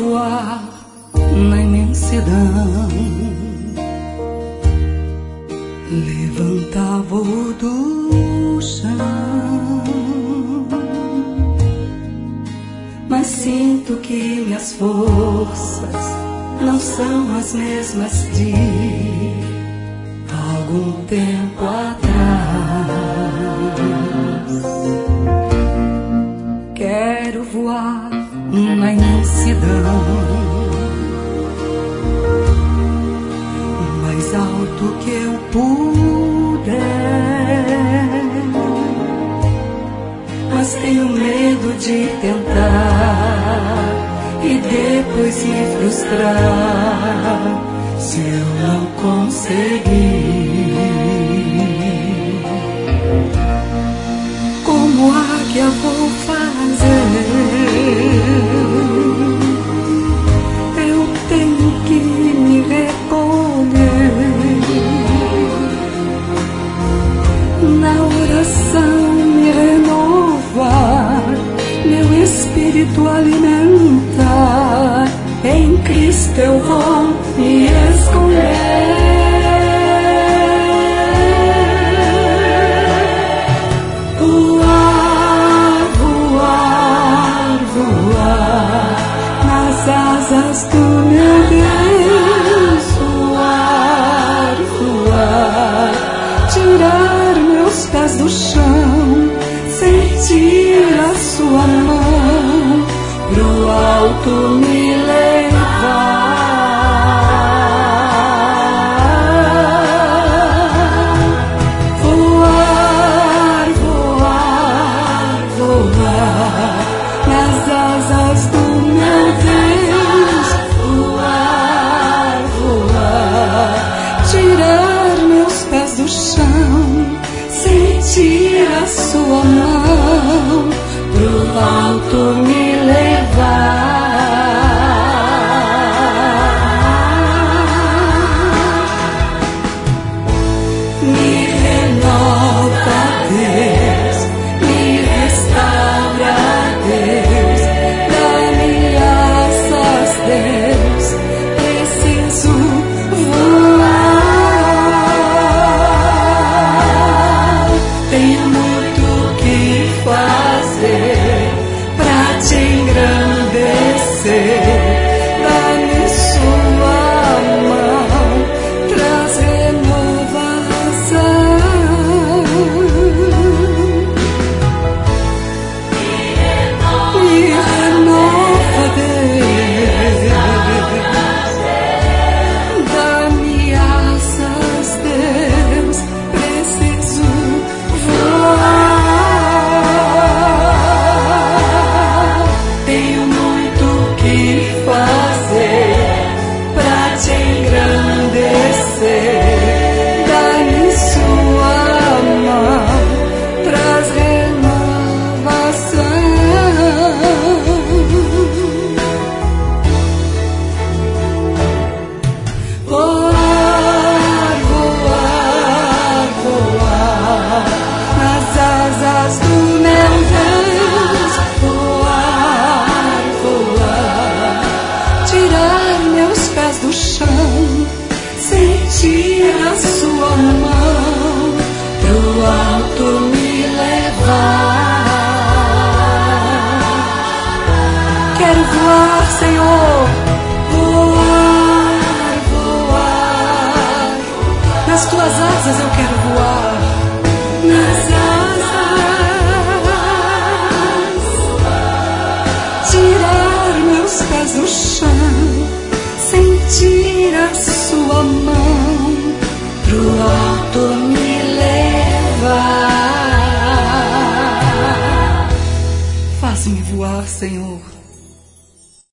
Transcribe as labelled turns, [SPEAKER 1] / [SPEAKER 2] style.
[SPEAKER 1] voar na imensidão, levantar voo do chão, mas sinto que minhas forças não são as mesmas de algum tempo atrás. Quero voar na imensidão, mais alto que eu puder, mas tenho medo de tentar e depois me frustrar se eu não conseguir. Como águia vou fazer? Eu tenho que me recolher, na oração me renovar, meu espírito alimentar. Em Cristo eu vou me esconder. Voar, voar, voar nas asas do meu Deus. Voar, voar, tirar meus pés do chão, sentir a sua mão, pro alto me levar. Voar, voar, voar nas asas do meu Deus. Voar, voar, tirar meus pés do chão, sentir a sua mão, pro alto me levar. Me renova, Deus, me restaura, Deus, dá-me asas, Deus, preciso voar. Tenho muito que fazer pra te engrandecer. Dá-me sua mão, traz renovação. Me renova, Deus. Dá-me asas, Deus, preciso voar. Tenho muito que fazer pra te engrandecer. Dá-me sua mão, traz renovação. Voar, voar, voar nas asas do meu Deus. Voar, voar, tirar meus pés do chão, sentir a sua mão, pro alto me levar. Quero voar, Senhor. Voar, voar, nas tuas asas eu quero voar. Nas asas, tirar meus pés do chão, sentir a sua mão, pro alto me levar. Faz-me voar, Senhor.